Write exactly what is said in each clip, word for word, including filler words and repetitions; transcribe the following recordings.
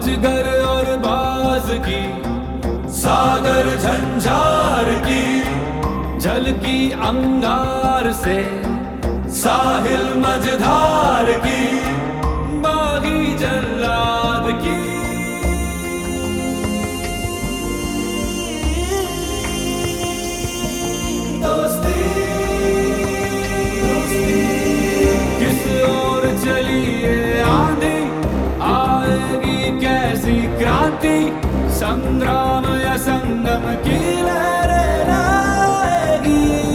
अजगर और बाज की, सागर झंझार की, झलकी अंगार से साहिल मझधार की, बागी जल्लाद की। दोस्ती किस ओर चली ये आंधी, आएगी कैसी क्रांति, संग्राम या संगम की लहरें लाएगी।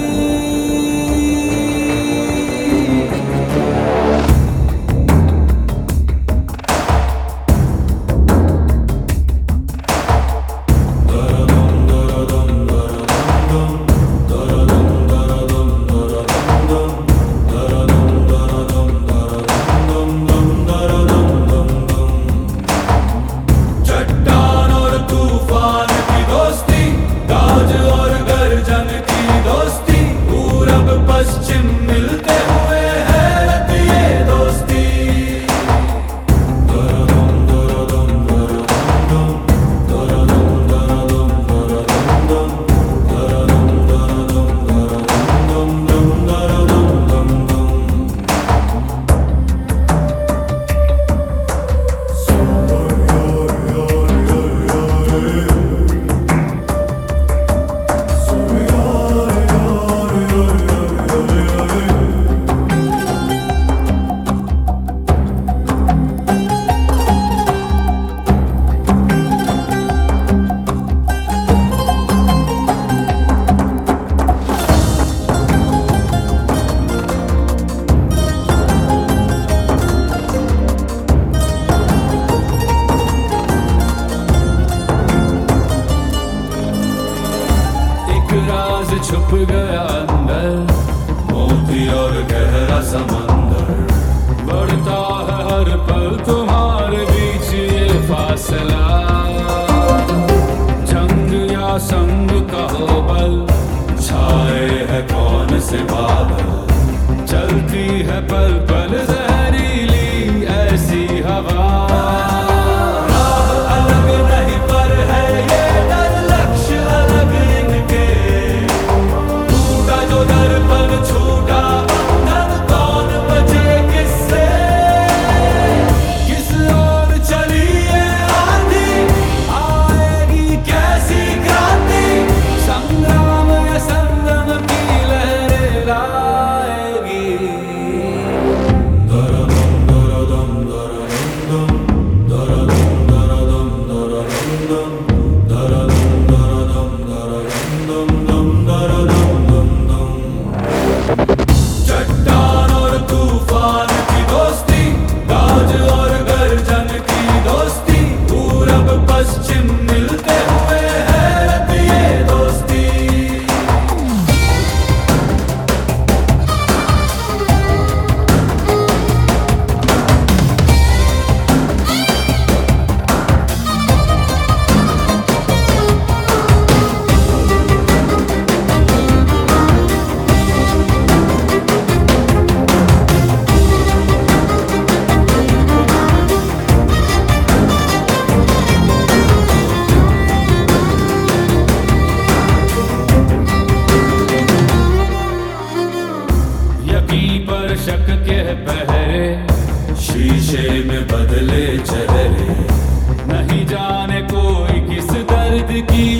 छुप गया अंदर मोती और गहरा समंदर, बढ़ता है हर पल तुम्हारे बीच ये फासला। जंग या संग का हो बल, छाए है कौन से बादल, चलती है पल पल जहरीली ऐसी हवा। पर शक के पहरे, शीशे में बदले चेहरे, नहीं जाने कोई किस दर्द की